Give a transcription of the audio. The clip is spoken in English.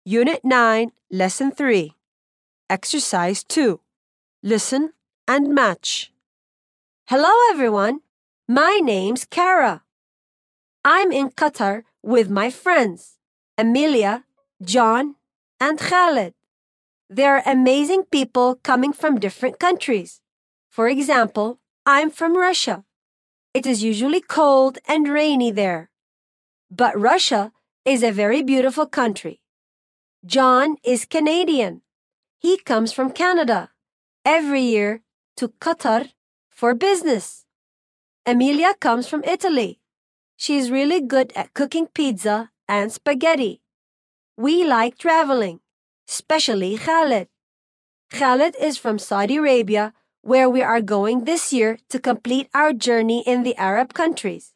Unit 9, Lesson 3. Exercise 2. Listen and match. Hello everyone. My name's Kara. I'm in Qatar with my friends, Amelia, John, and Khaled. They're amazing people coming from different countries. For example, I'm from Russia. It is usually cold and rainy there. But Russia is a very beautiful country. John is Canadian. He comes from Canada every year to Qatar for business. Amelia comes from Italy. She's really good at cooking pizza and spaghetti. We like traveling, especially Khaled. Khaled is from Saudi Arabia, where we are going this year to complete our journey in the Arab countries.